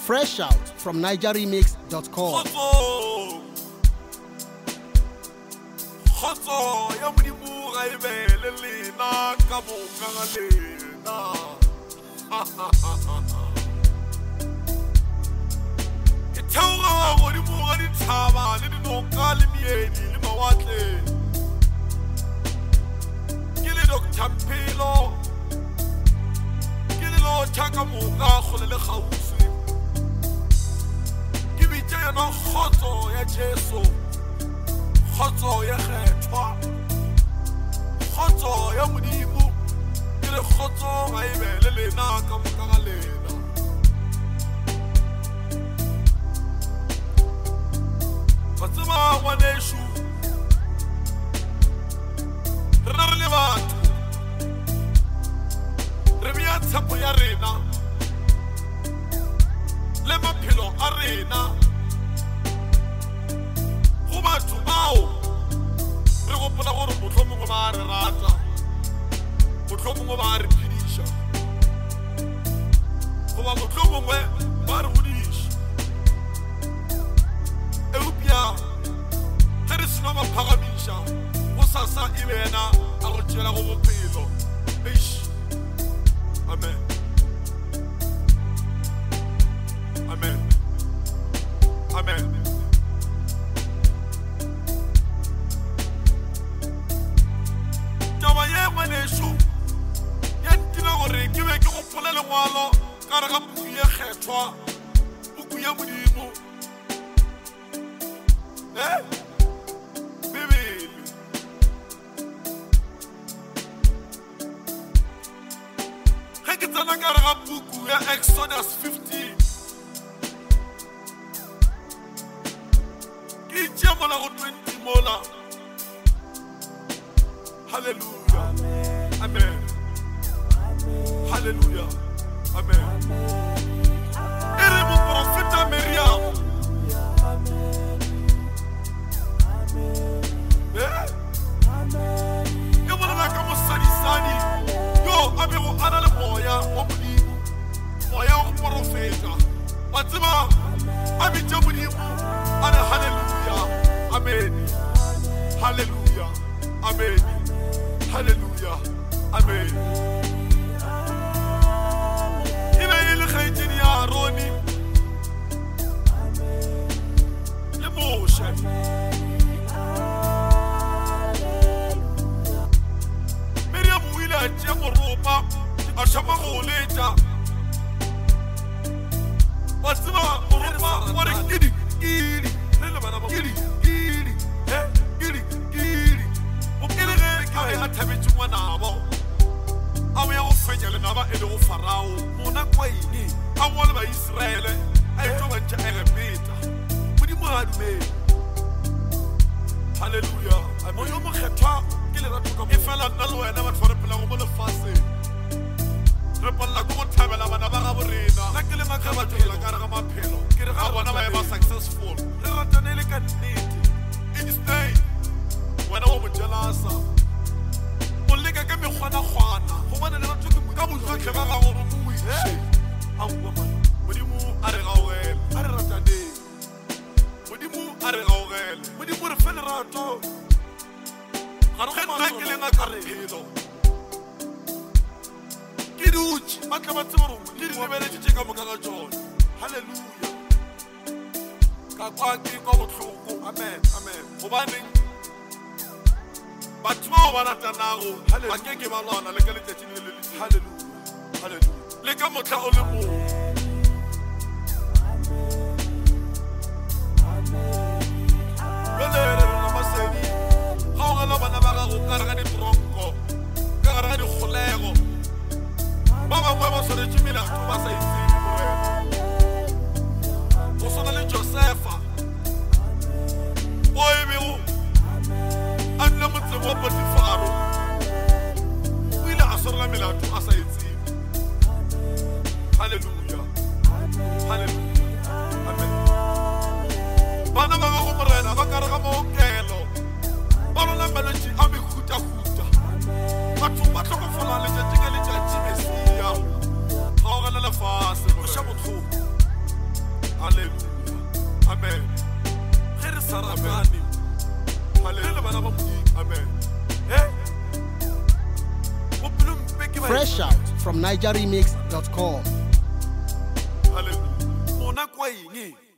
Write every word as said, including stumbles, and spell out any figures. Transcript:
Fresh out from niger remix dot com. Khotso ya modimo ga e bele lena ka boka ga lena ke theoga godimo ga dithaba le dinoka le meedi le mawatle ke le Doctor Mpelo ke le lo tšhaka moka kgole le gaufi ke bitša yona khotso ya Jesu khotso ya kgethwa khotso ya modimo ke le khotso ga e bele lena ka moka ga lena ba tseba ngwanesho re na re le batho re bea tshepo ya rena le maphelo a rena go batho bao re gopola gore mohlomongwe ba re rata mohlomongwe ba re phediša goba mohlomongwe ba re godiša eupša ge re seno baphagamiša go sasa e bena a go tšela go bophelo eish amen amen amen taba ye ngwaneso ya ntira gore ke be ke gopola lengwalo ka re ga puku ye kgethwa puku ya modimo eh bibele ge ke tsena ka re ga puku ya Exodus fifteen ke itšea mola go twenty mola hallelujah amen hallelujah amen ere mo profeta Miriam eh e bona ka mo sadisani yo abego ana le moya wa modimo moya wa profeta wa tseba abitša modimo ana hallelujah amen hallelujah amen hallelujah amen ina ile khaitini ya Aroni le Moshe Miriam wila tše moropa a šama go letša wa tseba moropa wa re kidi kidi kidi kidi eh kidi kidi o kele ge ka be a thabetše ngwanabo a bo ya go fenya lenaba e le go Farao mona kwa ene a ngwale ba Israele a etlo ba ntša Egepeta modimo a dumele hallelujah moyo mo kgethwa ke le ratho ka e fela nna le wena batho ba re phela go mo lefaseng re palla go go thabela bana ba ga borena nna ke le makga batho la ka re ga maphelo ke re ga bona ba ba successful re ratane le ka nnete in this day wena wa mo jelasa o leka ka mekgwana kgwana go bona le batho ka bojotlhe ba ga gore mo ise a bua mana modimo a re gaogele a re rataneng modimo a re gaogele modimo re fe lerato ga re nna ke le ngaka re phelo ke dutše ba tla ba tseba gore ke di lebeleditše ka moka ga tsone halleluja ka kwa ke kwa botlhoko amen amen gobaneng batho bao ba ratanago ba ke ke ba lwana le ka letšatši le le halleluja halleluja le ka motla o le mongwe jale re rena masedi ga o gela bana ba gago ka re ga ditronko ka gare ga dikgolego ba bangwe ba swanetše melato ba sa itsebe morena go swana le Josefa o e bego a nna motseng wa Potifaro o ile a swarela melato a sa itsebe halleluja halleluja amen bana ba gago morena ba ka re ga maokelo ba lona malwetši a mehutahuta batho ba tlhokofola letšatši ka letšatši Mesia ga o gana lefase moša botlhoko Fresh out from niger remix dot com. Hallelujah. Mona kwa eng?